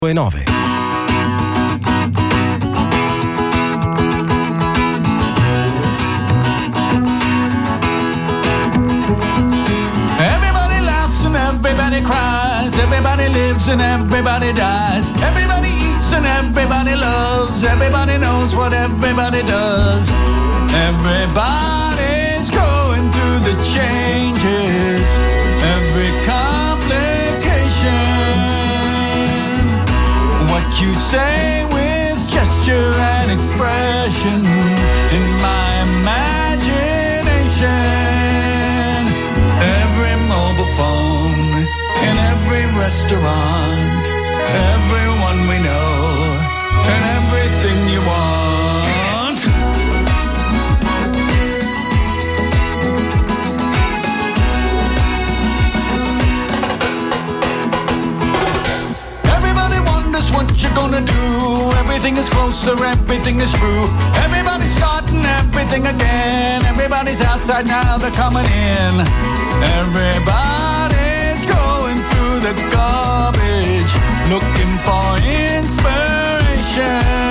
9. Everybody laughs and everybody cries. Everybody lives and everybody dies. Everybody eats and everybody loves. Everybody knows what everybody does. Everybody's going through the changes. Every complication. What you say with gesture and expression in my imagination. Every mobile phone in every restaurant, everyone we know and everything you want. What you gonna do? Everything is closer, everything is true. Everybody's starting everything again. Everybody's outside now, they're coming in. Everybody's going through the garbage, looking for inspiration.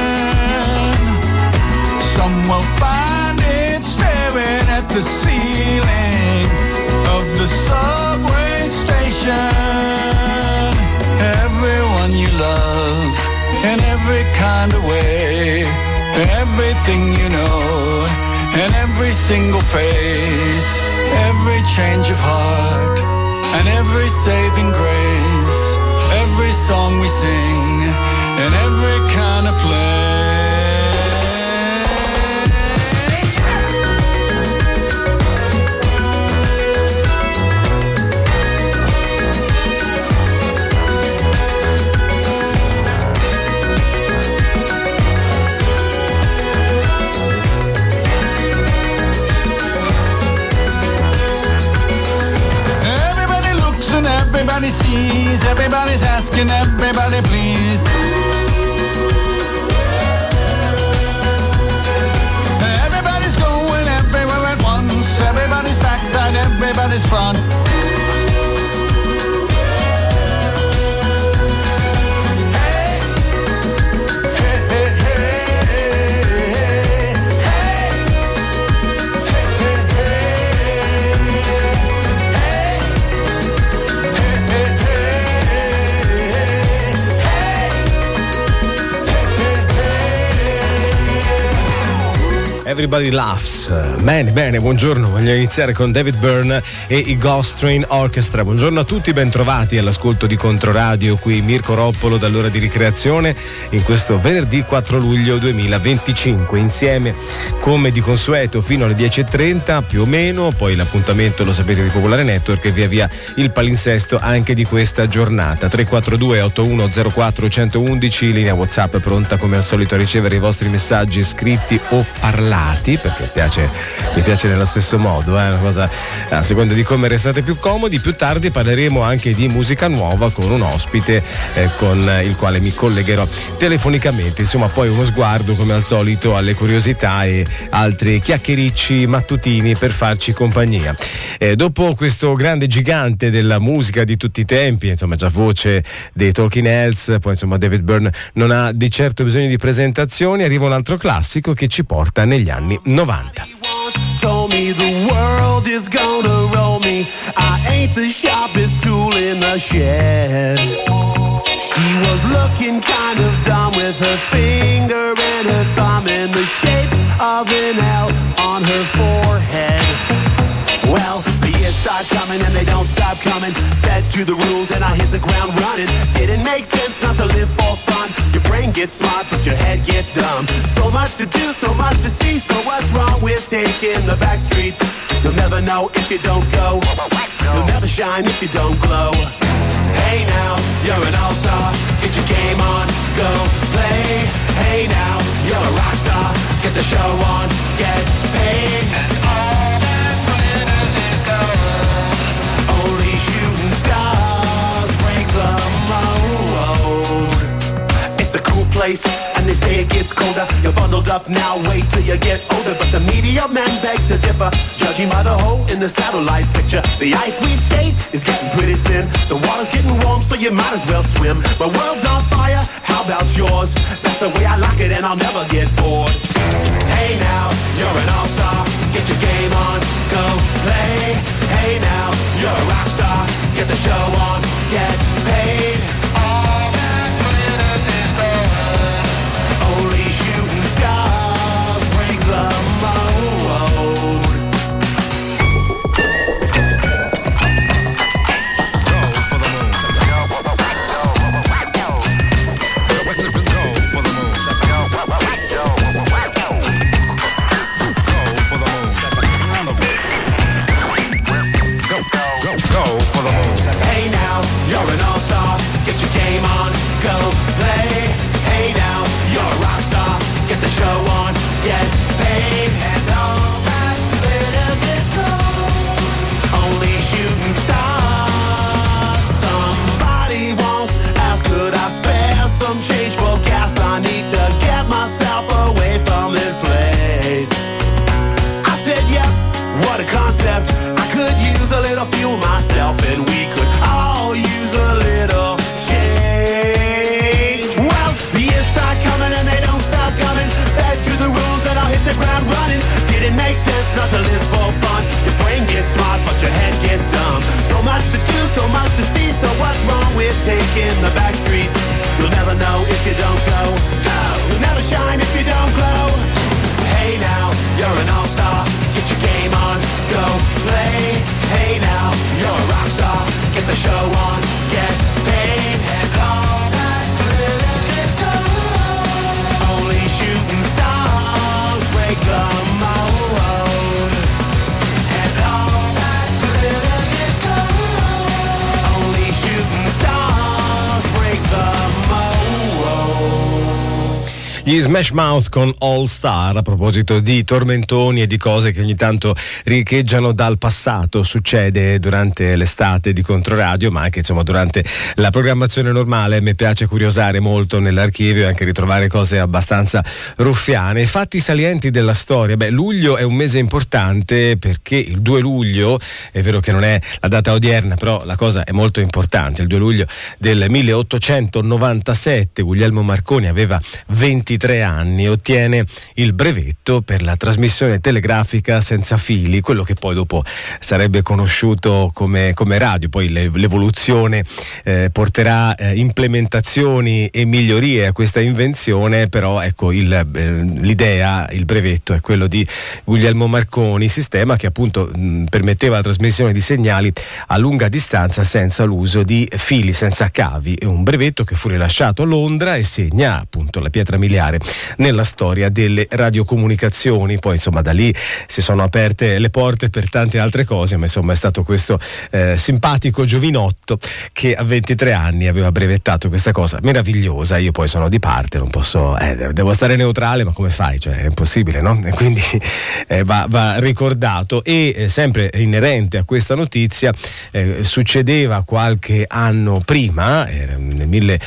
Some will find it staring at the ceiling of the subway station. Everyone you love in every kind of way, everything you know, in every single phase, every change of heart, and every saving grace, every song we sing, in every kind of place. Everybody sees, everybody's asking, everybody please. Everybody's going everywhere at once. Everybody's backside, everybody's front. Everybody Laughs. Bene, buongiorno. Voglio iniziare con David Byrne e i Ghost Train Orchestra. Buongiorno a tutti, bentrovati all'ascolto di Controradio. Qui Mirko Roppolo dall'ora di ricreazione in questo venerdì 4 luglio 2025. Insieme come di consueto fino alle 10.30 più o meno. Poi l'appuntamento lo sapete di Popolare Network e via il palinsesto anche di questa giornata. 342 8104 111, linea WhatsApp pronta come al solito a ricevere i vostri messaggi scritti o parlati, perché mi piace nello stesso modo, una cosa a seconda di come restate più comodi. Più tardi parleremo anche di musica nuova con un ospite con il quale mi collegherò telefonicamente. Insomma, poi uno sguardo come al solito alle curiosità e altri chiacchiericci mattutini per farci compagnia. Dopo questo grande gigante della musica di tutti i tempi, insomma già voce dei Talking Heads, poi insomma David Byrne non ha di certo bisogno di presentazioni, arriva un altro classico che ci porta negli anni 90. Told me the world is gonna roll me. I ain't the sharpest tool in the shed. She was looking kind of dumb with her finger and her thumb in the shape of an L on her forehead. Well, the years start coming and they don't stop coming. Fed to the rules and I hit the ground running. Didn't make sense not to live for fun. Your brain gets smart but your head gets dumb. So much to do, so much to see. So what's wrong with taking the back streets? You'll never know if you don't go. You'll never shine if you don't glow. Hey now, you're an all-star. Get your game on, go play. Hey now, you're a rock star. Get the show on, get paid. And all that glitters is gold. Only shooting stars break the mold. It's a cool place, and they say it gets colder. You're bundled up now, wait till you get older. But the media men beg to differ, judging by the hole in the satellite picture. The ice we skate is getting pretty thin. The water's getting warm, so you might as well swim. My world's on fire, how about yours? That's the way I like it and I'll never get bored. Hey now, you're an all-star, get your game on, go play. Hey now, you're a rock star, get the show on, get paid. All that glitters is gold. Only shooting stars break the mold. Go for the moon. Hey now, you're an all-star, get your game on, go play. Hey now, you're a rock star, get the show on, get paid. And all that glitters is gold. Only shooting stars. Somebody once asked, could I spare some change for gas? I need to get myself away from this place. I said, yeah, what a concept. I could use a little fuel myself, and we could all use a little change. Well, the years start coming and they don't stop coming. Fed to the rules and I'll hit the ground running. Didn't make sense not to live for fun. Your brain gets smart but your head gets dumb. So much to do, so much to see. So what's wrong with taking the back streets? You'll never know if you don't go. You'll never shine if you don't glow. Hey now, you're an all-star, get your game on, go play. Hey now, you're a rock star, get the show on, get paid. And all that glitters is gold. Only shooting stars break the mold. And all that glitters is gold. Only shooting stars break the mold. Gli Smash Mouth con All Star, a proposito di tormentoni e di cose che ogni tanto riecheggiano dal passato. Succede durante l'estate di Controradio, ma anche insomma durante la programmazione normale. Mi piace curiosare molto nell'archivio e anche ritrovare cose abbastanza ruffiane. Fatti salienti della storia. Luglio è un mese importante perché il 2 luglio, è vero che non è la data odierna, però la cosa è molto importante. Il 2 luglio del 1897 Guglielmo Marconi aveva 23 anni, ottiene il brevetto per la trasmissione telegrafica senza fili, quello che poi dopo sarebbe conosciuto come radio. Poi l'evoluzione porterà implementazioni e migliorie a questa invenzione, però ecco l'idea, il brevetto è quello di Guglielmo Marconi, sistema che appunto permetteva la trasmissione di segnali a lunga distanza senza l'uso di fili, senza cavi. È un brevetto che fu rilasciato a Londra e segna appunto la pietra miliare nella storia delle radiocomunicazioni. Poi insomma da lì si sono aperte le porte per tante altre cose, ma insomma è stato questo simpatico giovinotto che a 23 anni aveva brevettato questa cosa meravigliosa. Io poi sono di parte, non posso, devo stare neutrale, ma come fai? Cioè è impossibile, no? E quindi va ricordato. E sempre inerente a questa notizia, succedeva qualche anno prima, nel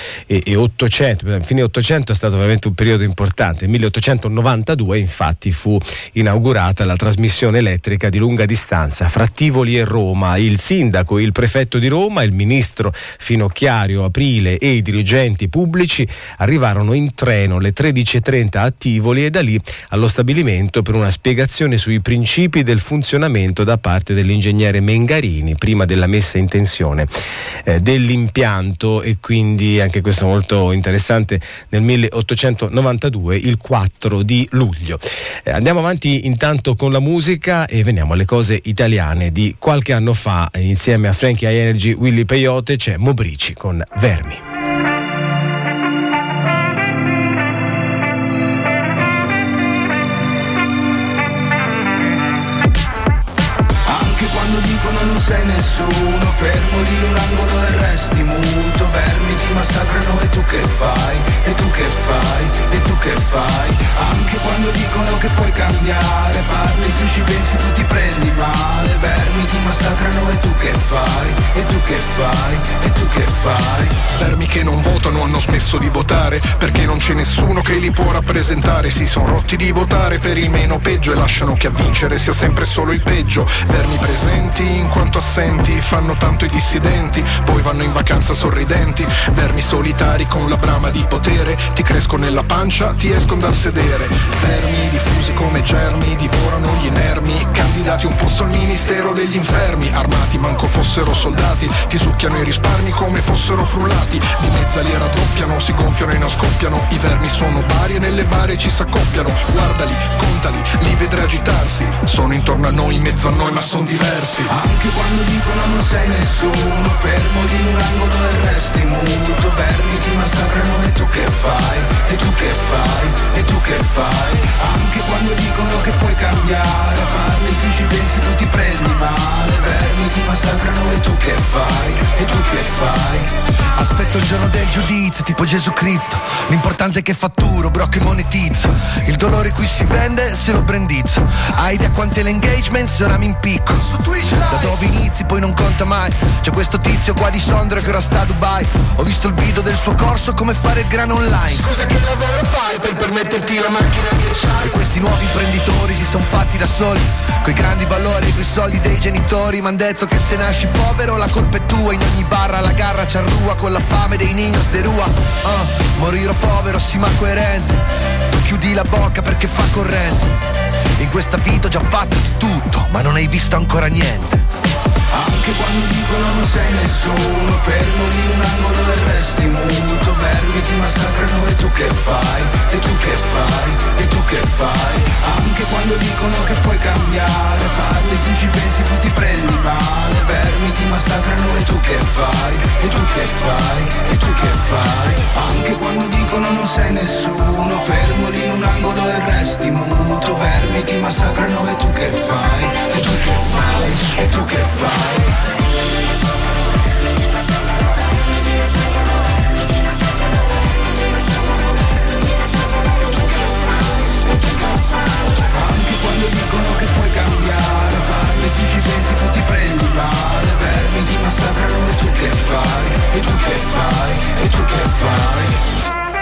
1800, fine 800 è stato veramente un periodo importante. Nel 1892 infatti fu inaugurata la trasmissione elettrica di lunga distanza fra Tivoli e Roma. Il sindaco, il prefetto di Roma, il ministro Finocchiario Aprile e i dirigenti pubblici arrivarono in treno alle 13:30 a Tivoli e da lì allo stabilimento per una spiegazione sui principi del funzionamento da parte dell'ingegnere Mengarini prima della messa in tensione dell'impianto. E quindi anche questo molto interessante, nel 1892, il 4 di luglio. Andiamo avanti intanto con la musica e veniamo alle cose italiane di qualche anno fa. Insieme a Frankie High Energy, Willy Peyote c'è Mobrici con Vermi. Anche quando dicono non sei nessuno, fermo lì in un angolo e resti muto. Vermi ti massacrano e tu che fai? E tu che fai? E tu che fai? Anche quando dicono che puoi cambiare, parli, tu ci pensi, tu ti prendi male. Vermi ti massacrano massacrano e tu che fai? E tu che fai? E tu che fai? Vermi che non votano hanno smesso di votare perché non c'è nessuno che li può rappresentare. Si sono rotti di votare per il meno peggio e lasciano che a vincere sia sempre solo il peggio. Vermi presenti in quanto assenti, fanno tanto i dissidenti, poi vanno in vacanza sorridenti. Vermi solitari con la brama di potere, ti crescono nella pancia, ti escono dal sedere. Vermi diffusi come germi, divorano gli inermi, candidati un posto al ministero degli infermi. Armati manco fossero soldati, ti succhiano i risparmi come fossero frullati. Di mezza li raddoppiano, si gonfiano e non scoppiano. I vermi sono pari e nelle bare ci s'accoppiano. Guardali, contali, li vedrai agitarsi. Sono intorno a noi, in mezzo a noi, ma sono diversi. Anche quando dicono non sei nessuno, fermoti in un angolo e resti muto. Vermi ti massacrano e tu che fai? E tu che fai? E tu che fai? Anche quando dicono che puoi cambiare, parli, tu ci pensi, tu ti prendi male. Vermi ti massacrano e tu che fai? E tu che fai? Aspetto il giorno del giudizio, tipo Gesù Cristo. L'importante è che fatturo, bro, che monetizzo. Il dolore qui si vende se lo brandizzo. Hai idea quante l'engagement se ora mi impicco. Su Twitch Live, da dove inizi poi non conta mai. C'è questo tizio qua di Sondra che ora sta a Dubai. Ho visto il video del suo corso, come fare il grano online. Scusa, che lavoro fai per permetterti la macchina che c'hai? E questi nuovi imprenditori si son fatti da soli, coi grandi valori e coi soldi dei genitori. M'han detto che se nasci povero la colpa è tua. In ogni barra la garra c'arrua con la fame dei niños de rua. Morirò povero sì ma coerente. Tu chiudi la bocca perché fa corrente. In questa vita ho già fatto di tutto, ma non hai visto ancora niente. Anche quando dicono non sei nessuno, fermoli in un angolo e resti muto. Vermi ti massacrano e tu che fai? E tu che fai? E tu che fai? Anche quando dicono che puoi cambiare, parli, tu ci pensi, tu ti prendi male. Vermi ti massacrano e tu che fai? E tu che fai? E tu che fai? Anche quando dicono non sei nessuno, fermoli in un angolo e resti muto. Vermi ti massacrano e tu che fai? E tu che fai? E tu che fai? Anche quando dicono che puoi cambiare, parli, tu ci pensi, tu ti prendi male. Vermi ti massacrano e tu che fai? E tu che fai? E tu che fai?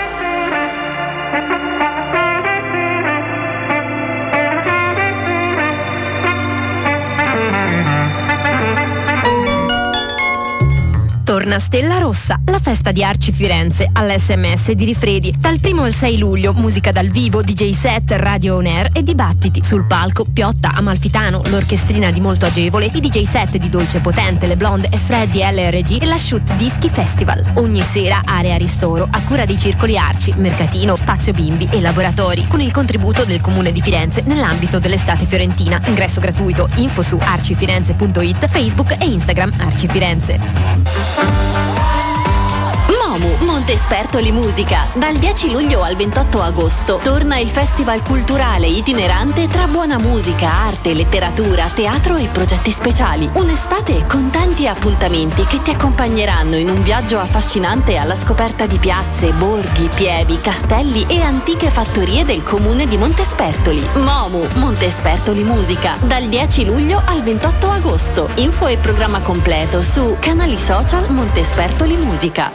Torna Stella Rossa, la festa di Arci Firenze all'SMS di Rifredi. Dal 1 al 6 luglio, musica dal vivo, DJ set, radio on air e dibattiti. Sul palco, Piotta, Amalfitano, l'orchestrina di Molto Agevole, i DJ set di Dolce Potente, Le Blonde e Freddy LRG e la Shoot Dischi Festival. Ogni sera area ristoro a cura dei circoli Arci, mercatino, spazio bimbi e laboratori, con il contributo del Comune di Firenze nell'ambito dell'estate fiorentina. Ingresso gratuito, info su arcifirenze.it, Facebook e Instagram Arci Firenze. Momu, Montespertoli Musica. Dal 10 luglio al 28 agosto torna il festival culturale itinerante tra buona musica, arte, letteratura, teatro e progetti speciali. Un'estate con tanti appuntamenti che ti accompagneranno in un viaggio affascinante alla scoperta di piazze, borghi, pievi, castelli e antiche fattorie del comune di Montespertoli. Momu, Montespertoli Musica. Dal 10 luglio al 28 agosto. Info e programma completo su canali social Montespertoli Musica.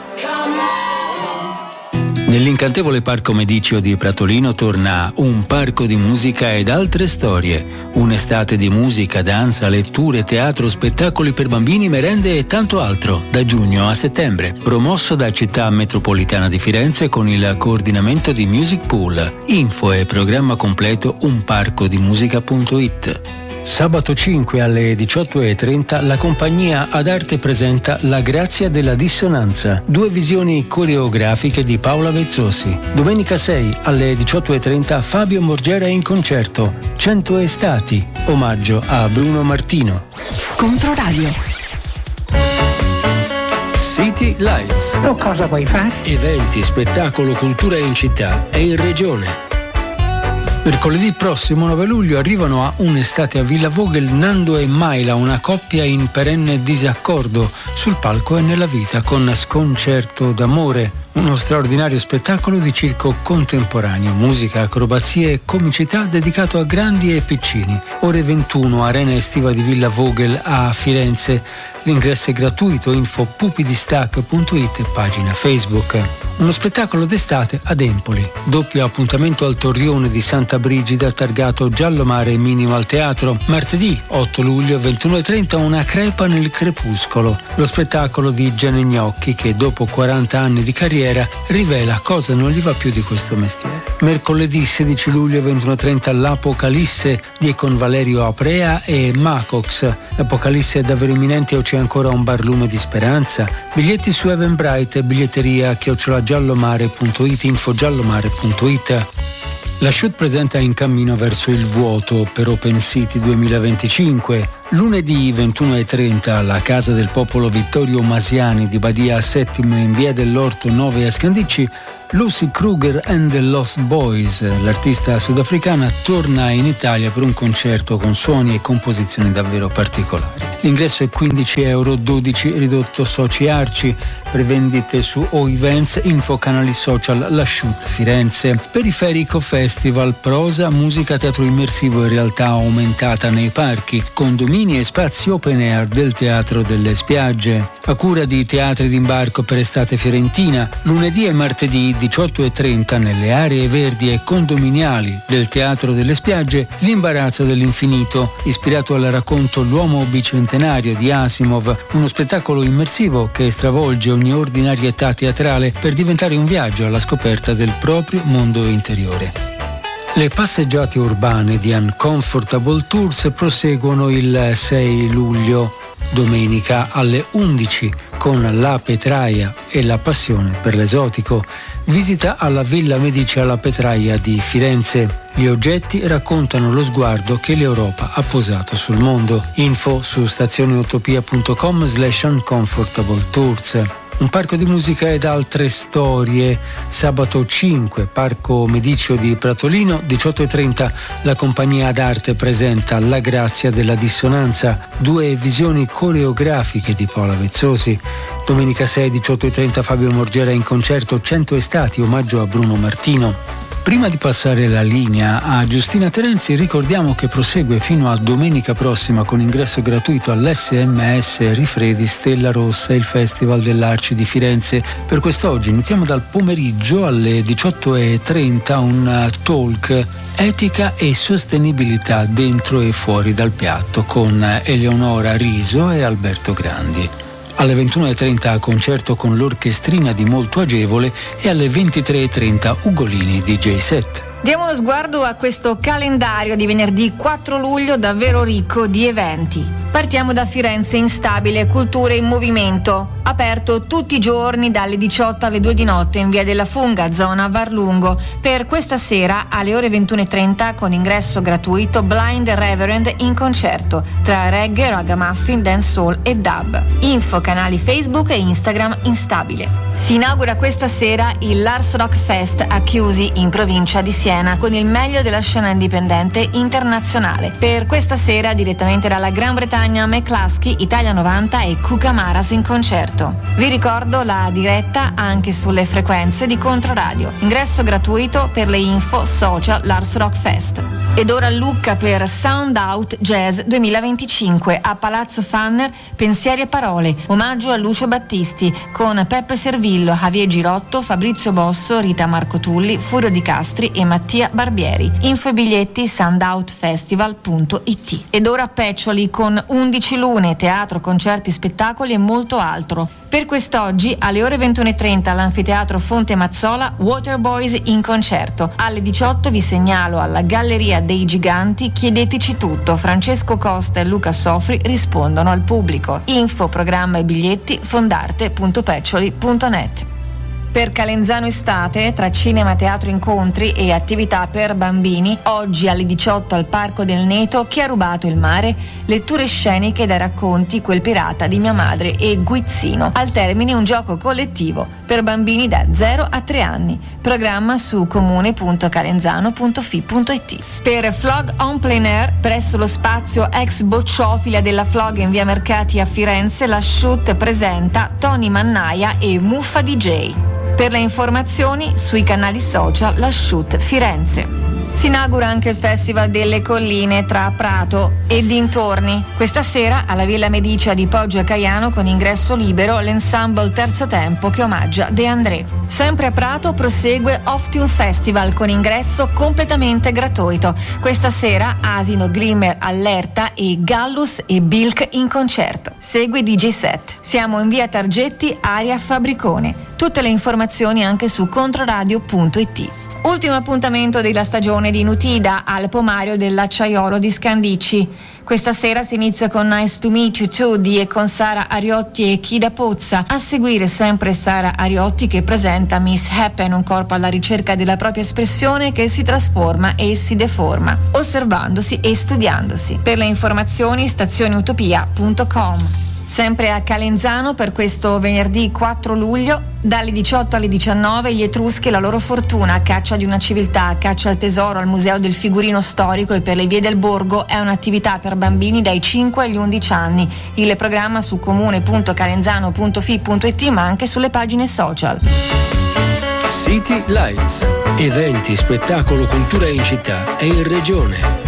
Nell'incantevole Parco Mediceo di Pratolino torna un parco di musica ed altre storie. Un'estate di musica, danza, letture, teatro, spettacoli per bambini, merende e tanto altro, da giugno a settembre. Promosso da Città Metropolitana di Firenze con il coordinamento di Music Pool. Info e programma completo unparcodimusica.it. Sabato 5 alle 18:30 la compagnia Ad Arte presenta La Grazia della Dissonanza, 2 visioni coreografiche di Paola Vezzosi. Domenica 6 alle 18:30 Fabio Morgera in concerto, 100 estati, omaggio a Bruno Martino. Controradio. City Lights. Cosa vuoi fare? Eventi, spettacolo, cultura in città e in regione. Mercoledì prossimo 9 luglio arrivano a Un'estate a Villa Vogel Nando e Maila, una coppia in perenne disaccordo sul palco e nella vita, con Sconcerto d'amore, uno straordinario spettacolo di circo contemporaneo, musica, acrobazie e comicità dedicato a grandi e piccini. Ore 21, Arena Estiva di Villa Vogel a Firenze. L'ingresso è gratuito, info pupidistac.it e pagina Facebook. Uno spettacolo d'estate ad Empoli. Doppio appuntamento al Torrione di Santa Brigida, targato Giallo Mare e Minimal Teatro. Martedì 8 luglio 21:30, Una crepa nel crepuscolo. Lo spettacolo di Gianni Gnocchi che dopo 40 anni di carriera rivela cosa non gli va più di questo mestiere. Mercoledì 16 luglio 21:30, L'Apocalisse di con Valerio Aprea e Macox. L'Apocalisse è davvero imminente o c'è ancora un barlume di speranza? Biglietti su Eventbrite, biglietteria @giallomare.it, info giallomare.it. La Shoot presenta In cammino verso il vuoto per Open City 2025. Lunedì 21:30 alla Casa del Popolo Vittorio Masiani di Badia Settimo in via dell'Orto 9 a Scandicci, Lucy Kruger and the Lost Boys, l'artista sudafricana, torna in Italia per un concerto con suoni e composizioni davvero particolari. L'ingresso è €15, 12 ridotto soci Arci, prevendite su O Events, info canali social La Shoot Firenze. Periferico Festival, prosa, musica, teatro immersivo e realtà aumentata nei parchi, condomini e spazi open air del Teatro delle Spiagge. A cura di Teatri d'Imbarco per Estate Fiorentina, lunedì e martedì 18:30 nelle aree verdi e condominiali del Teatro delle Spiagge, L'imbarazzo dell'infinito, ispirato al racconto L'uomo bicentenario di Asimov, uno spettacolo immersivo che stravolge ogni ordinarietà teatrale per diventare un viaggio alla scoperta del proprio mondo interiore. Le passeggiate urbane di Uncomfortable Tours proseguono il 6 luglio, domenica alle 11, con La Petraia e la passione per l'esotico. Visita alla Villa Medici alla Petraia di Firenze. Gli oggetti raccontano lo sguardo che l'Europa ha posato sul mondo. Info su stazioneutopia.com/uncomfortable tours. Un parco di musica ed altre storie. Sabato 5, Parco Medicio di Pratolino, 18:30, la compagnia d'arte presenta La Grazia della Dissonanza, 2 visioni coreografiche di Paola Vezzosi. Domenica 6, 18:30, Fabio Morgera in concerto 100 estati, omaggio a Bruno Martino. Prima di passare la linea a Giustina Terenzi, ricordiamo che prosegue fino a domenica prossima con ingresso gratuito all'SMS Rifredi Stella Rossa, il Festival dell'Arci di Firenze. Per quest'oggi iniziamo dal pomeriggio alle 18:30 un talk Etica e sostenibilità dentro e fuori dal piatto con Eleonora Riso e Alberto Grandi. Alle 21:30 concerto con l'orchestrina di Molto Agevole e alle 23:30 Ugolini DJ set. Diamo uno sguardo a questo calendario di venerdì 4 luglio davvero ricco di eventi. Partiamo da Firenze Instabile Culture in Movimento, aperto tutti i giorni dalle 18 alle 2 di notte in via della Funga, zona Varlungo. Per questa sera alle ore 21:30 con ingresso gratuito Blind Reverend in concerto tra reggae, ragamuffin, dancehall e dub. Info canali Facebook e Instagram Instabile. Si inaugura questa sera il Lars Rock Fest a Chiusi in provincia di Siena con il meglio della scena indipendente internazionale. Per questa sera direttamente dalla Gran Bretagna McCluskey, Italia 90 e Cucamaras in concerto. Vi ricordo la diretta anche sulle frequenze di Controradio. Ingresso gratuito per le info social Lars Rock Fest. Ed ora Lucca per Sound Out Jazz 2025 a Palazzo Fanner, Pensieri e Parole, omaggio a Lucio Battisti con Peppe Servillo, Javier Girotto, Fabrizio Bosso, Rita Marco Tulli, Furio Di Castri e Mattia Barbieri. Info e biglietti soundoutfestival.it. Ed ora Peccioli con 11 lune, teatro, concerti, spettacoli e molto altro. Per quest'oggi alle ore 21:30 all'Anfiteatro Fonte Mazzola Waterboys in concerto. Alle 18 vi segnalo alla Galleria dei Giganti Chiedeteci tutto. Francesco Costa e Luca Sofri rispondono al pubblico. Info, programma e biglietti fondarte.peccioli.net. Per Calenzano Estate, tra cinema, teatro, incontri e attività per bambini, oggi alle 18 al Parco del Neto, Chi ha rubato il mare, letture sceniche dai racconti Quel pirata di mia madre e Guizzino. Al termine un gioco collettivo per bambini da 0 a 3 anni. Programma su comune.calenzano.fi.it. Per Flog on Plein Air, presso lo spazio ex Bocciofila della Flog in via Mercati a Firenze, la Shoot presenta Tony Mannaia e Muffa DJ. Per le informazioni sui canali social La Shoot Firenze. Si inaugura anche il Festival delle Colline tra Prato e dintorni. Questa sera alla Villa Medicea di Poggio a Caiano, con ingresso libero, l'ensemble Terzo Tempo che omaggia De André. Sempre a Prato prosegue Off-Tune Festival con ingresso completamente gratuito. Questa sera Asino, Glimmer, Allerta e Gallus e Bilk in concerto. Segue DJ set. Siamo in via Targetti, area Fabricone. Tutte le informazioni anche su controradio.it. Ultimo appuntamento della stagione di Nutida al Pomario dell'Acciaiolo di Scandicci. Questa sera si inizia con Nice to Meet You Too e con Sara Ariotti e Kida Pozza. A seguire sempre Sara Ariotti che presenta Miss Happen, un corpo alla ricerca della propria espressione che si trasforma e si deforma, osservandosi e studiandosi. Per le informazioni stazioniutopia.com. Sempre a Calenzano per questo venerdì 4 luglio, dalle 18 alle 19, gli Etruschi e la loro fortuna, a caccia di una civiltà, a caccia al tesoro al Museo del Figurino Storico e per le vie del borgo, è un'attività per bambini dai 5 agli 11 anni. Il programma su comune.calenzano.fi.it, ma anche sulle pagine social. City Lights. Eventi, spettacolo, cultura in città e in regione.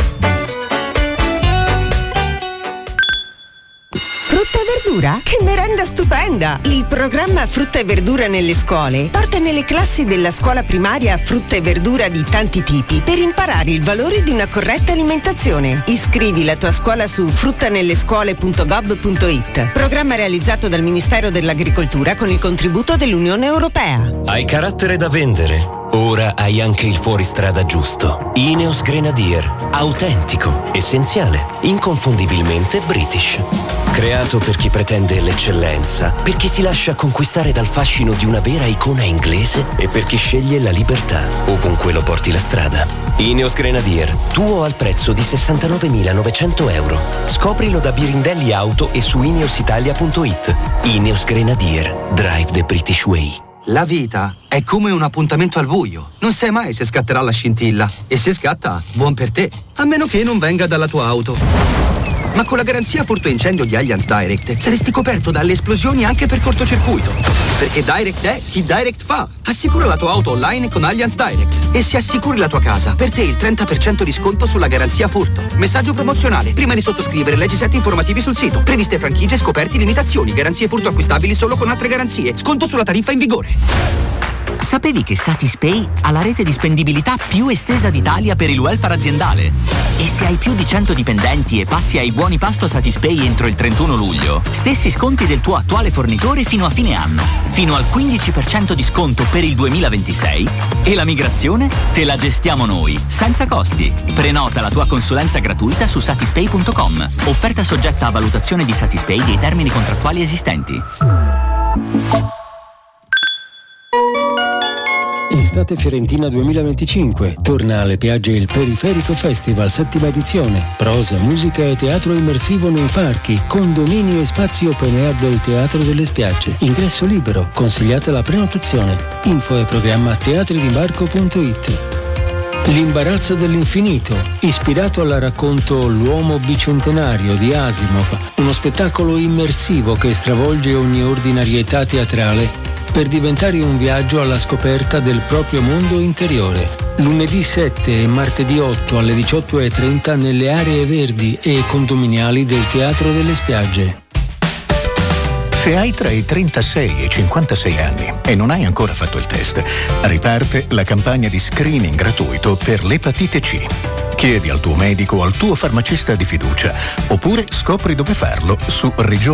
Frutta e verdura? Che merenda stupenda! Il programma Frutta e verdura nelle scuole porta nelle classi della scuola primaria frutta e verdura di tanti tipi per imparare il valore di una corretta alimentazione. Iscrivi la tua scuola su fruttanellescuole.gov.it. Programma realizzato dal Ministero dell'Agricoltura con il contributo dell'Unione Europea. Hai carattere da vendere? Ora hai anche il fuoristrada giusto. Ineos Grenadier. Autentico, essenziale, inconfondibilmente British. Creato per chi pretende l'eccellenza, per chi si lascia conquistare dal fascino di una vera icona inglese e per chi sceglie la libertà, ovunque lo porti la strada. Ineos Grenadier, tuo al prezzo di 69.900 euro. Scoprilo da Birindelli Auto e su ineositalia.it. Ineos Grenadier, drive the British way. La vita è come un appuntamento al buio. Non sai mai se scatterà la scintilla. E se scatta, buon per te. A meno che non venga dalla tua auto. Ma con la garanzia furto e incendio di Allianz Direct saresti coperto dalle esplosioni anche per cortocircuito. Perché Direct è chi Direct fa. Assicura la tua auto online con Allianz Direct. E se assicuri la tua casa, per te il 30% di sconto sulla garanzia furto. Messaggio promozionale. Prima di sottoscrivere, leggi set informativi sul sito. Previste franchigie, scoperti, limitazioni. Garanzie furto acquistabili solo con altre garanzie. Sconto sulla tariffa in vigore. Sapevi che Satispay ha la rete di spendibilità più estesa d'Italia per il welfare aziendale? E se hai più di 100 dipendenti e passi ai buoni pasto Satispay entro il 31 luglio, stessi sconti del tuo attuale fornitore fino a fine anno, fino al 15% di sconto per il 2026 e la migrazione te la gestiamo noi, senza costi. Prenota la tua consulenza gratuita su satispay.com. Offerta soggetta a valutazione di Satispay dei termini contrattuali esistenti. Estate Fiorentina 2025. Torna alle Piagge il Periferico Festival, 7ª edizione. Prosa, musica e teatro immersivo nei parchi, condominio e spazi open air del Teatro delle Spiagge. Ingresso libero, consigliata la prenotazione. Info e programma teatridimbarco.it. L'imbarazzo dell'infinito, ispirato al racconto L'uomo bicentenario di Asimov, uno spettacolo immersivo che stravolge ogni ordinarietà teatrale per diventare un viaggio alla scoperta del proprio mondo interiore. Lunedì 7 e martedì 8 alle 18:30 nelle aree verdi e condominiali del Teatro delle Spiagge. Se hai tra i 36 e i 56 anni e non hai ancora fatto il test, riparte la campagna di screening gratuito per l'epatite C. Chiedi al tuo medico o al tuo farmacista di fiducia, oppure scopri dove farlo su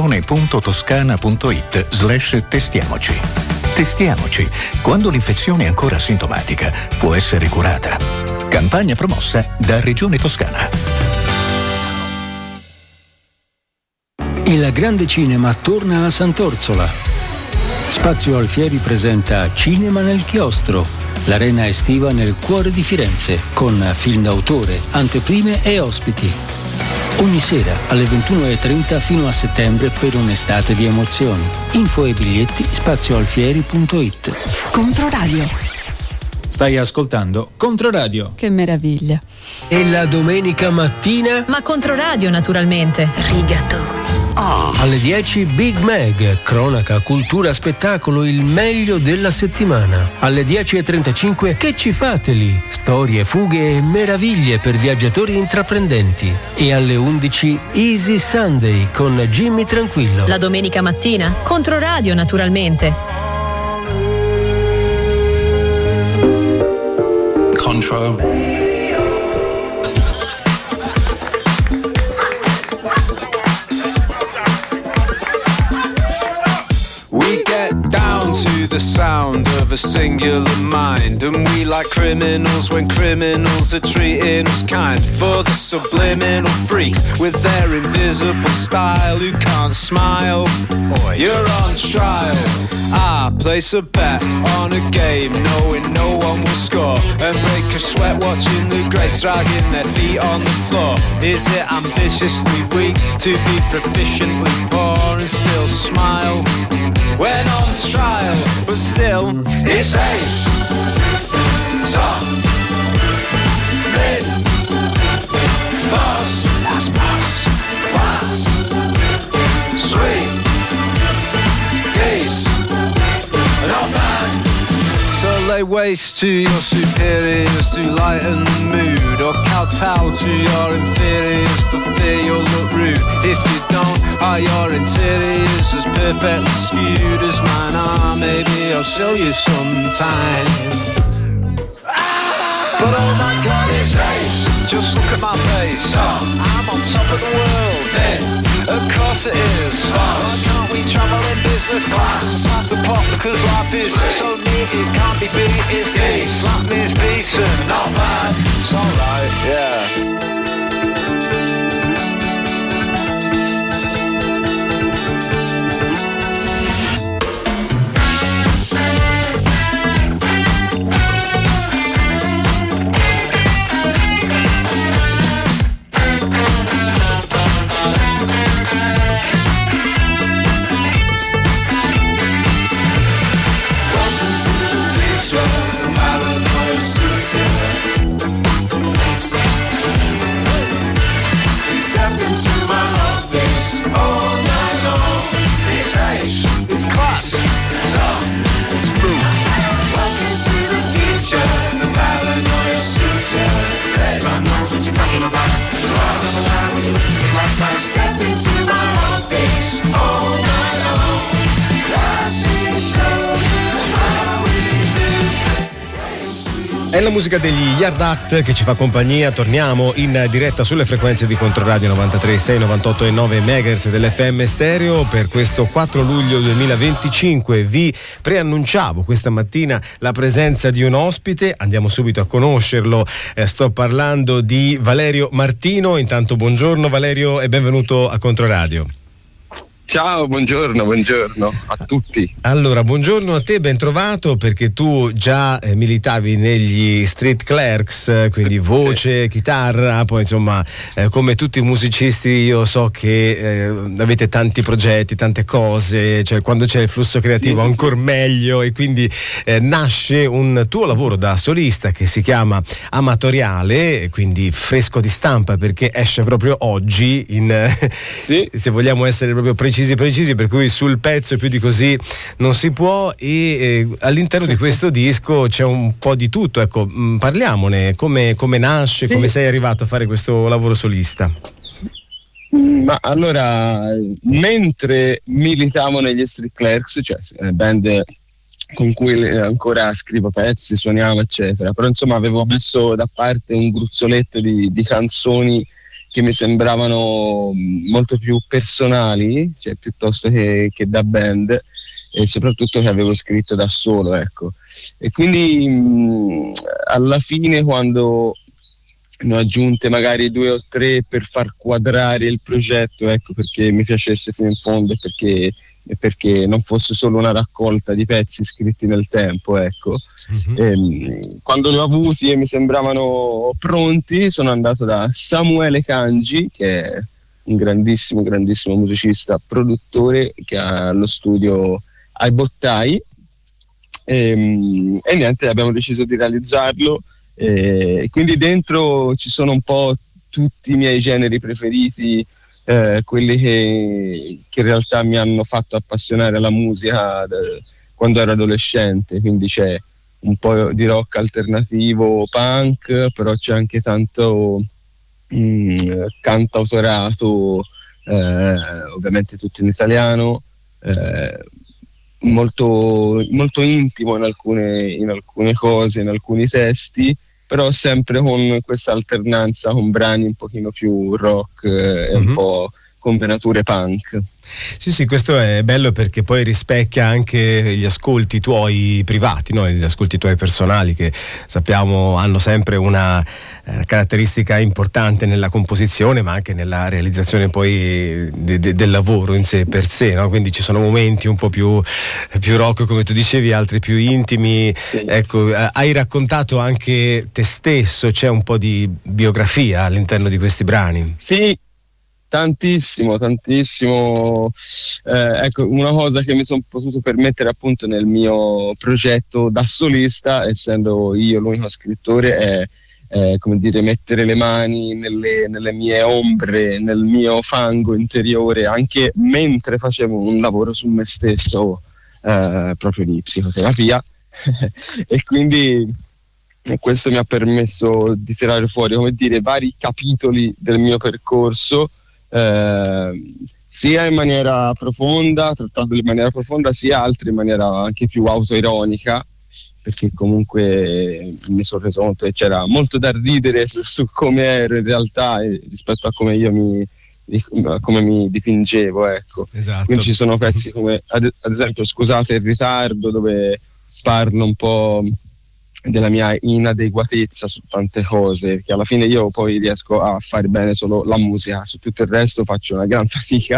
regione.toscana.it/testiamoci. Testiamoci. Quando l'infezione è ancora asintomatica, può essere curata. Campagna promossa da Regione Toscana. Il Grande Cinema torna a Sant'Orsola. Spazio Alfieri presenta Cinema nel Chiostro, l'arena estiva nel cuore di Firenze, con film d'autore, anteprime e ospiti. Ogni sera alle 21:30 fino a settembre per un'estate di emozioni. Info e biglietti spazioalfieri.it. Controradio. Stai ascoltando Controradio. Che meraviglia. E la domenica mattina? Ma Controradio, naturalmente. Rigatoni, Alle 10 Big Mag, cronaca, cultura, spettacolo, il meglio della settimana. Alle 10:35 Che ci fate lì? Storie, fughe e meraviglie per viaggiatori intraprendenti. E alle 11 Easy Sunday con Jimmy Tranquillo. La domenica mattina, Controradio naturalmente. Control. Down to the sound of a singular mind, and we like criminals when criminals are treating us kind. For the subliminal freaks with their invisible style who can't smile, you're on trial. I place a bet on a game knowing no one will score, and break a sweat watching the greats dragging their feet on the floor. Is it ambitiously weak to be proficiently poor and still smile when on trial? But still, it's ace, top, mid, boss, that's boss, class, sweet, geese, not bad. So lay waste to your superiors to lighten the mood, or kowtow to your inferiors for fear you'll look rude. If you don't, are your interiors as perfectly skewed as mine are? Maybe I'll show you sometime. But oh my God, it's ace. Just look at my face. I'm on top of the world. Of course it is. Why can't we travel in business class? Pass the pot because life is so neat it can't be beat. It's decent. Slap me is decent, not bad. It's alright, yeah. È la musica degli Yard Act che ci fa compagnia. Torniamo in diretta sulle frequenze di Controradio 93.6, 98.9 MHz dell'FM stereo per questo 4 luglio 2025. Vi preannunciavo questa mattina la presenza di un ospite, andiamo subito a conoscerlo. Sto parlando di Valerio Martino. Intanto buongiorno Valerio e benvenuto a Controradio. Ciao, buongiorno a tutti. Allora, buongiorno a te, ben trovato, perché tu già militavi negli Street Clerks, quindi voce, chitarra, poi insomma come tutti i musicisti io so che avete tanti progetti, tante cose, cioè quando c'è il flusso creativo ancora meglio, e quindi nasce un tuo lavoro da solista che si chiama Amatoriale, quindi fresco di stampa perché esce proprio oggi se vogliamo essere proprio precisi, per cui sul pezzo più di così non si può, e all'interno di questo disco c'è un po' di tutto. Ecco, parliamone, come nasce, come sei arrivato a fare questo lavoro solista. Ma allora, mentre militavo negli Street Clerks, cioè band con cui ancora scrivo pezzi, suoniamo eccetera, però insomma avevo messo da parte un gruzzoletto di canzoni che mi sembravano molto più personali, cioè piuttosto che da band, e soprattutto che avevo scritto da solo, ecco. E quindi alla fine, quando ne ho aggiunte magari 2 o 3 per far quadrare il progetto, ecco, perché mi piacesse fino in fondo e perché non fosse solo una raccolta di pezzi scritti nel tempo, ecco. Quando li ho avuti e mi sembravano pronti, sono andato da Samuele Cangi, che è un grandissimo musicista, produttore, che ha lo studio ai Bottai, e niente, abbiamo deciso di realizzarlo, e quindi dentro ci sono un po' tutti i miei generi preferiti, quelli che in realtà mi hanno fatto appassionare alla musica quando ero adolescente, quindi c'è un po' di rock alternativo, punk, però c'è anche tanto cantautorato, ovviamente tutto in italiano, molto, molto intimo in alcune cose, in alcuni testi, però sempre con questa alternanza con brani un pochino più rock e un po' con venature punk. Sì, questo è bello perché poi rispecchia anche gli ascolti tuoi privati, no? Gli ascolti tuoi personali, che sappiamo hanno sempre una caratteristica importante nella composizione, ma anche nella realizzazione poi del lavoro in sé per sé, no? Quindi ci sono momenti un po' più rock, come tu dicevi, altri più intimi. Sì. Ecco, hai raccontato anche te stesso, c'è un po' di biografia all'interno di questi brani. Sì. Tantissimo. Ecco, una cosa che mi sono potuto permettere appunto nel mio progetto da solista, essendo io l'unico scrittore, è come dire, mettere le mani nelle mie ombre, nel mio fango interiore, anche mentre facevo un lavoro su me stesso, proprio di psicoterapia. E quindi questo mi ha permesso di tirare fuori, come dire, vari capitoli del mio percorso, sia in maniera profonda, trattandoli in maniera profonda, sia altri in maniera anche più autoironica, perché comunque mi sono reso conto che c'era molto da ridere su come ero in realtà rispetto a come io come mi dipingevo, ecco. Esatto. Quindi ci sono pezzi come ad esempio Scusate il ritardo, dove parlo un po' della mia inadeguatezza su tante cose, che alla fine io poi riesco a fare bene solo la musica, su tutto il resto faccio una gran fatica,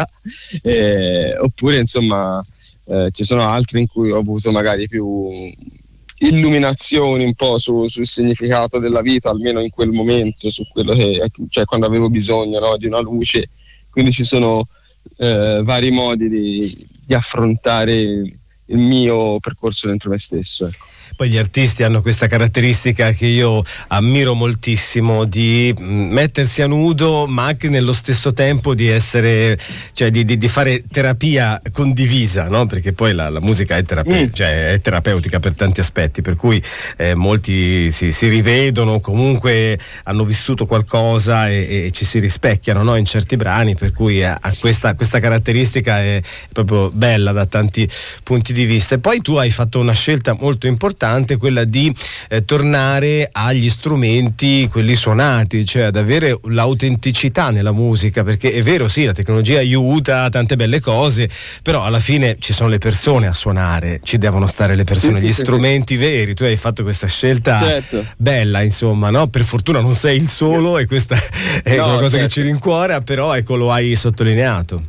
oppure insomma ci sono altri in cui ho avuto magari più illuminazioni un po' sul significato della vita, almeno in quel momento, su quello cioè quando avevo bisogno, no, di una luce. Quindi ci sono vari modi di affrontare il mio percorso dentro me stesso, ecco. Poi gli artisti hanno questa caratteristica che io ammiro moltissimo, di mettersi a nudo, ma anche nello stesso tempo di essere, cioè di fare terapia condivisa, no? Perché poi la musica è cioè è terapeutica per tanti aspetti, per cui molti si rivedono, comunque hanno vissuto qualcosa e ci si rispecchiano, no? In certi brani, per cui questa caratteristica è proprio bella da tanti punti di vista. E poi tu hai fatto una scelta molto importante, quella di tornare agli strumenti, quelli suonati, cioè ad avere l'autenticità nella musica, perché è vero, sì, la tecnologia aiuta tante belle cose, però alla fine ci sono le persone a suonare, ci devono stare le persone, gli strumenti veri. Tu hai fatto questa scelta bella, insomma, no? Per fortuna non sei il solo, e questa è una cosa che ci rincuora, però ecco, lo hai sottolineato.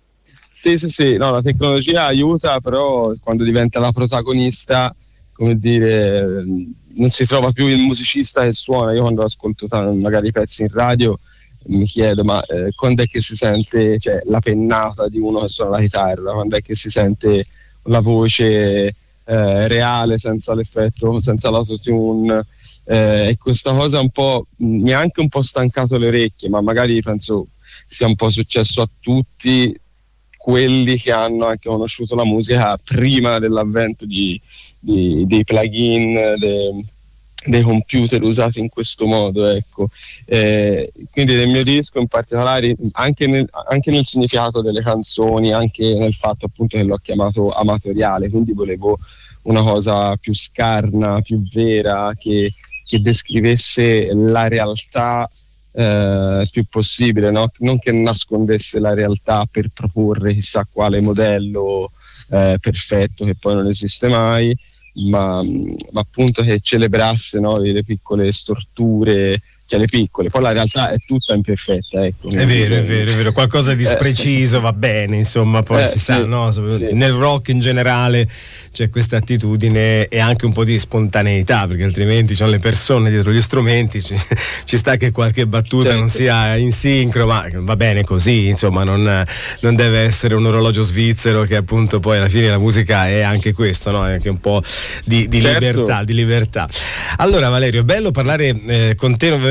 Sì, no, la tecnologia aiuta, però quando diventa la protagonista, come dire, non si trova più il musicista che suona. Io quando ascolto magari pezzi in radio mi chiedo, ma quando è che si sente, cioè, la pennata di uno che suona la chitarra, quando è che si sente la voce reale, senza l'effetto, senza l'autotune, e questa cosa un po' mi ha anche un po' stancato le orecchie, ma magari penso sia un po' successo a tutti quelli che hanno anche conosciuto la musica prima dell'avvento dei plugin, dei computer usati in questo modo, ecco. Quindi nel mio disco in particolare, anche nel significato delle canzoni, anche nel fatto appunto che l'ho chiamato amatoriale, quindi volevo una cosa più scarna, più vera, che descrivesse la realtà più possibile, no? Non che nascondesse la realtà per proporre chissà quale modello perfetto che poi non esiste mai, ma appunto che celebrasse, no, le piccole storture, cioè le piccole, poi la realtà è tutta imperfetta, ecco. È vero, qualcosa di spreciso va bene, insomma, poi si sa, no? Nel rock in generale c'è questa attitudine e anche un po' di spontaneità, perché altrimenti ci sono le persone dietro gli strumenti, ci sta che qualche battuta non sia in sincro, ma va bene così, insomma, non deve essere un orologio svizzero, che appunto poi alla fine la musica è anche questo, no? È anche un po' di libertà. Allora Valerio, è bello parlare con te, ovviamente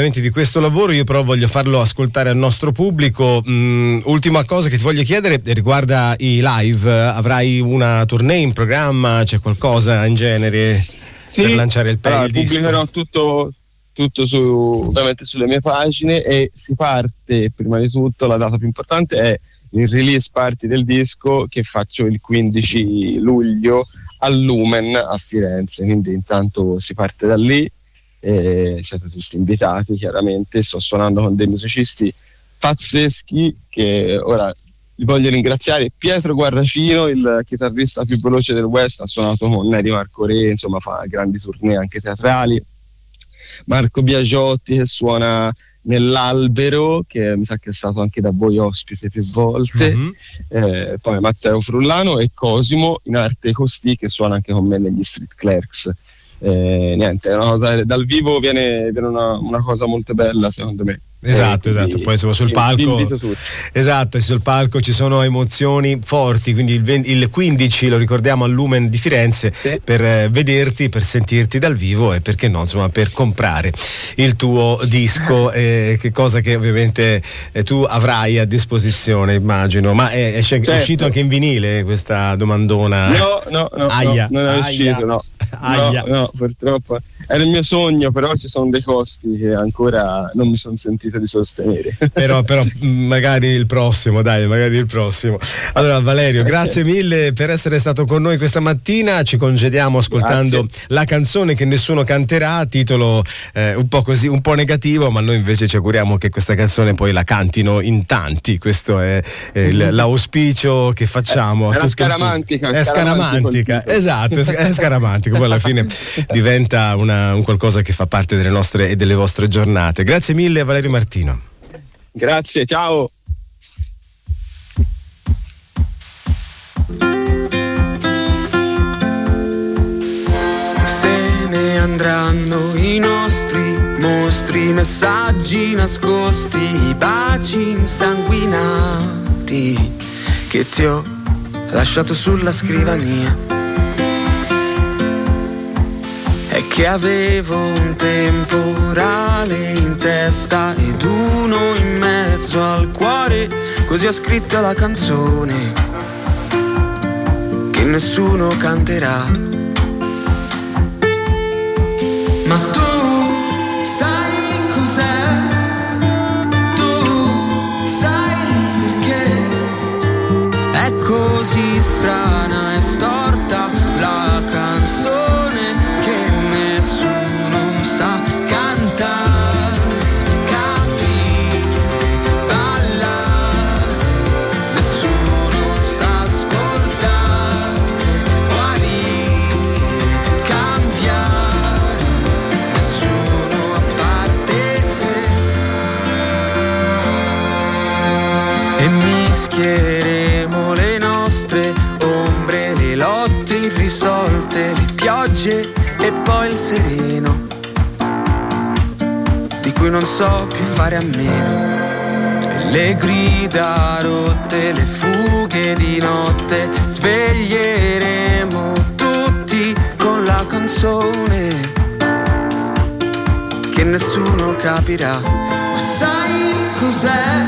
ovviamente di questo lavoro, io però voglio farlo ascoltare al nostro pubblico. Ultima cosa che ti voglio chiedere riguarda i live. Avrai una tournée in programma? C'è qualcosa in genere per lanciare il disco? Pubblicherò tutto ovviamente sulle mie pagine, e si parte, prima di tutto la data più importante è il release party del disco, che faccio il 15 luglio al Lumen a Firenze, quindi intanto si parte da lì. Siete tutti invitati, chiaramente. Sto suonando con dei musicisti pazzeschi, che ora li voglio ringraziare. Pietro Guarracino, il chitarrista più veloce del West, ha suonato con Neri Marco Re, insomma fa grandi tournée anche teatrali. Marco Biagiotti, che suona nell'Albero, che mi sa che è stato anche da voi ospite più volte. Poi Matteo Frullano e Cosimo in arte Costi, che suona anche con me negli Street Clerks. Niente, è una cosa, dal vivo viene una cosa molto bella, secondo me. Esatto. Poi insomma sul palco ci sono emozioni forti, quindi il 15 lo ricordiamo al Lumen di Firenze, per vederti, per sentirti dal vivo e perché no, insomma, per comprare il tuo disco, che cosa che ovviamente tu avrai a disposizione, immagino. Ma è uscito anche in vinile questa domandona? No, non è uscito, no, purtroppo. Era il mio sogno, però ci sono dei costi che ancora non mi sono sentito di sostenere. Però magari il prossimo. Allora Valerio, grazie mille per essere stato con noi questa mattina. Ci congediamo ascoltando la canzone che nessuno canterà, titolo un po' così, un po' negativo, ma noi invece ci auguriamo che questa canzone poi la cantino in tanti. Questo è l'auspicio che facciamo. È scaramantica. È scaramantica, esatto, è scaramantico, poi alla fine diventa un qualcosa che fa parte delle nostre e delle vostre giornate. Grazie mille Valerio Martino. Grazie, ciao. Se ne andranno i nostri mostri, messaggi nascosti, baci insanguinati che ti ho lasciato sulla scrivania. È che avevo un temporale in testa ed uno in mezzo al cuore, così ho scritto la canzone che nessuno canterà. Ma tu sai cos'è? Tu sai perché è così strana e storta la canzone che nessuno sa cantare, capire, ballare, nessuno sa ascoltare, guarire, cambiare, nessuno a parte te. E mischieremo le nostre ombre, le lotte irrisolte, le piogge e poi il sereno, di cui non so più fare a meno. Le grida rotte, le fughe di notte, sveglieremo tutti con la canzone che nessuno capirà. Ma sai cos'è?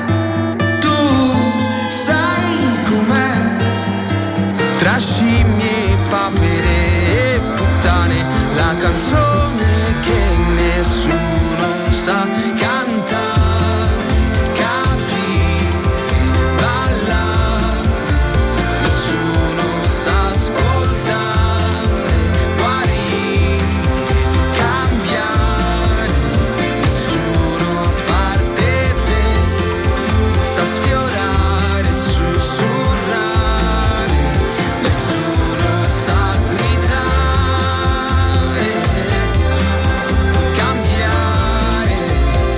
Tu sai com'è? Tra scimmie e papere e puttane, la canzone che nessuno sa cantare, capire, ballare, nessuno sa ascoltare, guarire, cambiare, nessuno a parte te sa sfiorare, sussurrare, nessuno sa gridare, cambiare,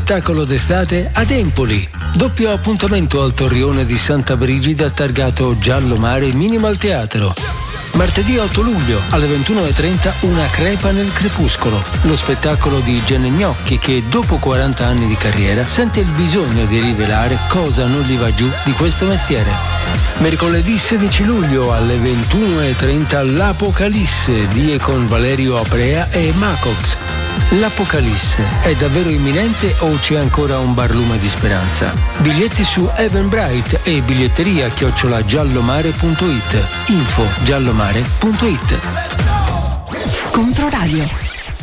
spettacolo d'estate ad Empoli. Doppio appuntamento al Torrione di Santa Brigida targato Giallo Mare Minimal Teatro. Martedì 8 luglio alle 21:30 Una crepa nel crepuscolo, lo spettacolo di Gene Gnocchi che dopo 40 anni di carriera sente il bisogno di rivelare cosa non gli va giù di questo mestiere. Mercoledì 16 luglio alle 21:30 L'Apocalisse di e con Valerio Aprea e Macox. L'Apocalisse è davvero imminente o c'è ancora un barlume di speranza? Biglietti su Eventbrite e biglietteria@giallomare.it. Info giallomare.it. Controradio.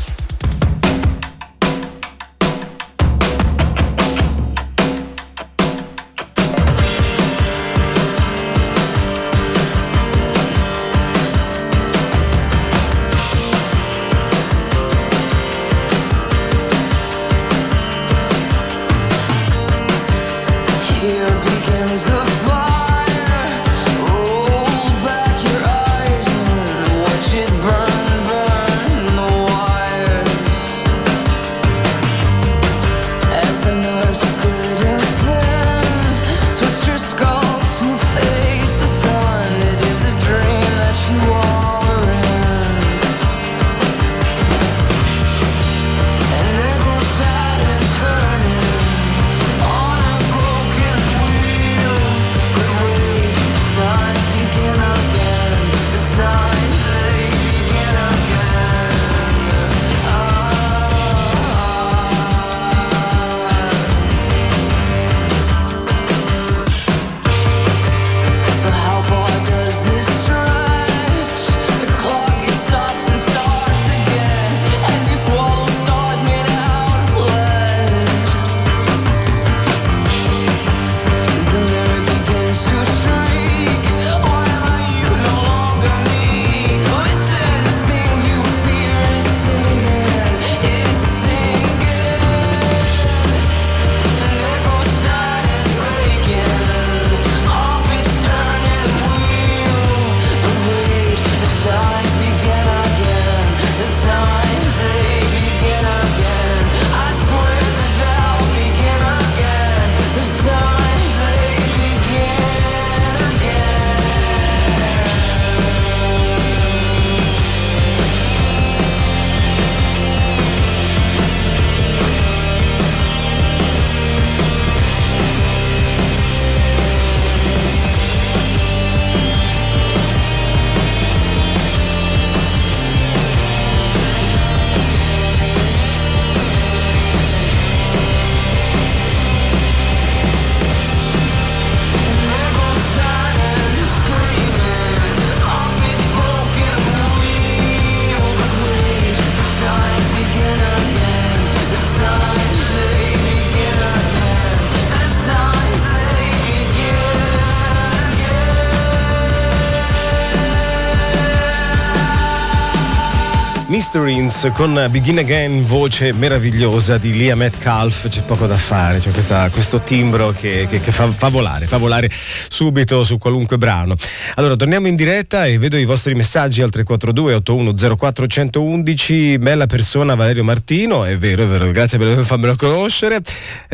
Mysterins con Begin Again, voce meravigliosa di Leah Metcalf. C'è poco da fare, c'è questo timbro che fa volare subito su qualunque brano. Allora torniamo in diretta e vedo i vostri messaggi al 342 8104 111. Bella persona Valerio Martino, è vero, grazie per farmelo conoscere.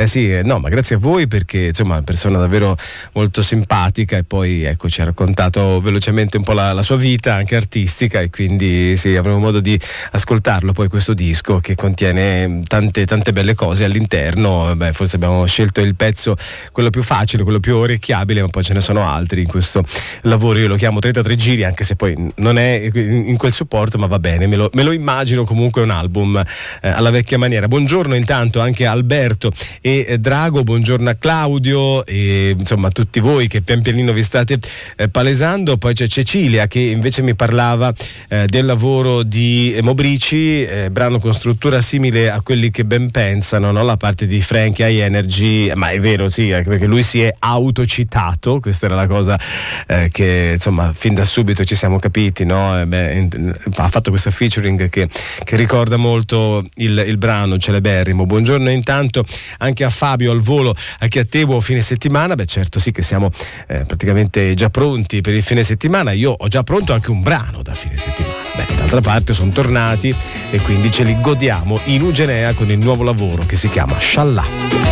Ma grazie a voi, perché insomma è una persona davvero molto simpatica, e poi ecco ci ha raccontato velocemente un po' la sua vita anche artistica, e quindi sì, avremo modo di ascoltarlo poi questo disco che contiene tante belle cose all'interno. Forse abbiamo scelto il pezzo quello più facile, quello più orecchiabile, ma poi ce ne sono altri in questo lavoro. Io lo chiamo 33 giri, anche se poi non è in quel supporto, ma va bene, me lo immagino comunque un album alla vecchia maniera. Buongiorno intanto anche a Alberto e Drago, buongiorno a Claudio e insomma a tutti voi che pian pianino vi state palesando. Poi c'è Cecilia che invece mi parlava del lavoro di Mobrici, brano con struttura simile a quelli che ben pensano, no? La parte di Frankie High Energy, ma è vero, sì, perché lui si è autocitato, questa era la cosa che insomma fin da subito ci siamo capiti, no? Ha fatto questa featuring che ricorda molto il brano celeberrimo. Buongiorno intanto anche a Fabio al volo, anche a te, buon fine settimana. Certo sì che siamo praticamente già pronti per il fine settimana. Io ho già pronto anche un brano da fine settimana. D'altra parte sono tornato tornati e quindi ce li godiamo in Ugenea con il nuovo lavoro che si chiama Sciallà.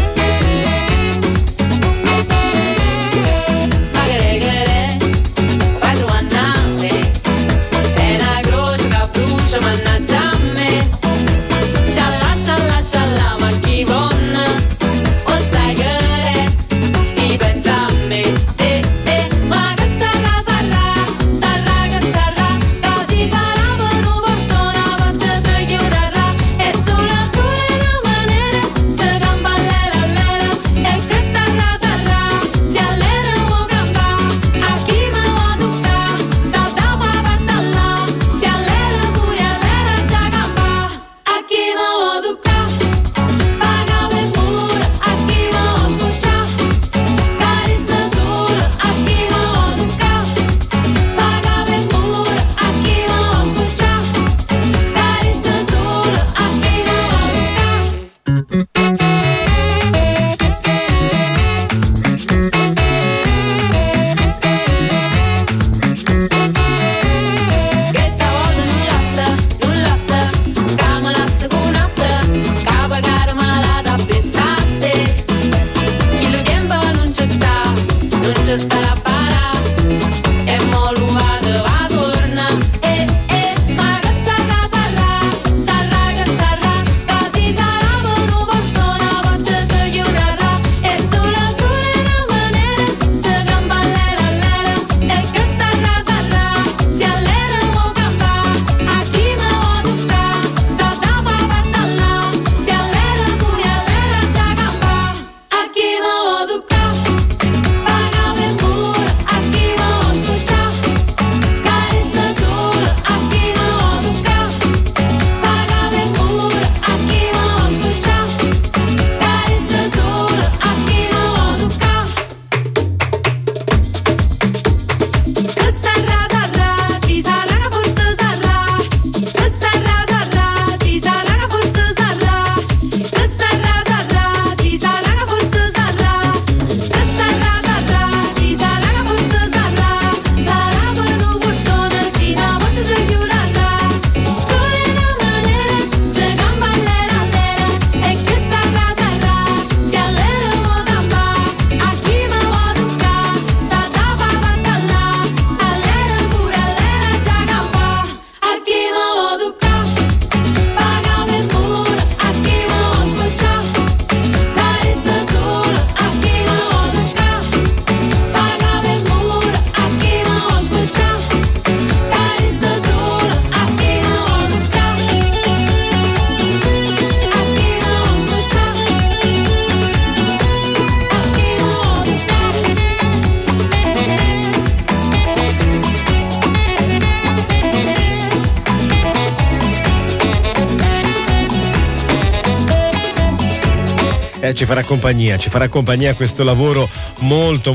Ci farà compagnia questo lavoro molto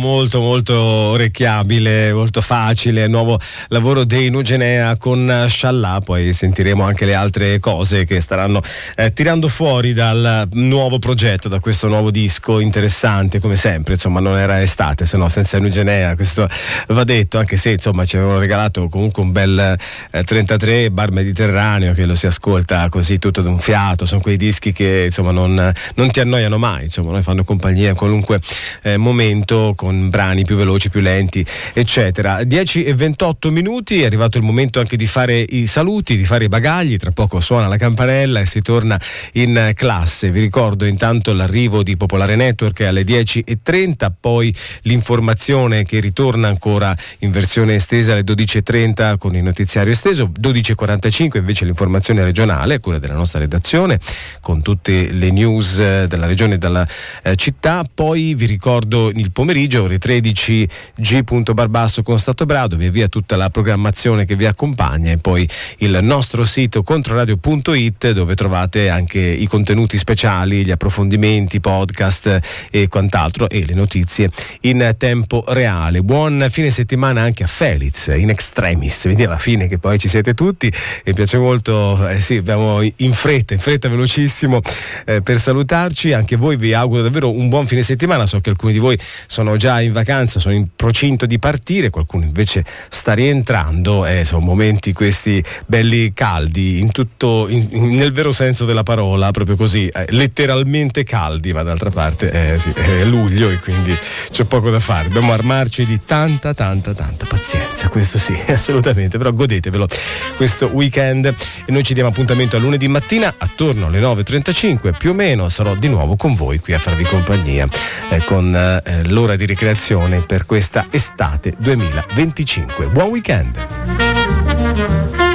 orecchiabile, molto facile, il nuovo lavoro dei Nugenea con Sciallà. Poi sentiremo anche le altre cose che staranno tirando fuori dal nuovo progetto, da questo nuovo disco interessante, come sempre. Insomma, non era estate, se no senza Nugenea, questo va detto, anche se insomma ci avevano regalato comunque un bel 33 Bar Mediterraneo, che lo si ascolta così tutto d'un fiato. Sono quei dischi che insomma non ti annoiano mai, insomma, noi fanno compagnia in qualunque momento, con brani più veloci, più lenti, eccetera. 10:28, è arrivato il momento anche di fare i saluti, di fare i bagagli. Tra poco suona la campanella e si torna in classe. Vi ricordo intanto l'arrivo di Popolare Network alle 10:30, poi l'informazione che ritorna ancora in versione estesa alle 12:30 con il notiziario esteso, 12:45 invece l'informazione regionale a cura della nostra redazione con tutte le news della regione e dalla città. Poi vi ricordo il pomeriggio ore 13 G. Barbasso con Stato Brado, via tutta la programmazione che vi accompagna, e poi il nostro sito controradio.it, dove trovate anche i contenuti speciali, gli approfondimenti, podcast e quant'altro, e le notizie in tempo reale. Buon fine settimana anche a Feliz in extremis, vedi alla fine che poi ci siete tutti, e mi piace molto, sì, abbiamo in fretta velocissimo per salutarci. Anche anche voi vi auguro davvero un buon fine settimana. So che alcuni di voi sono già in vacanza, sono in procinto di partire, qualcuno invece sta rientrando. Sono momenti questi belli caldi, nel vero senso della parola, proprio così, letteralmente caldi, ma d'altra parte sì, è luglio e quindi c'è poco da fare. Dobbiamo armarci di tanta pazienza, questo sì, assolutamente, però godetevelo questo weekend e noi ci diamo appuntamento a lunedì mattina attorno alle 9:35 più o meno. Sarò di nuovo con voi qui a farvi compagnia con l'ora di ricreazione per questa estate 2025. Buon weekend.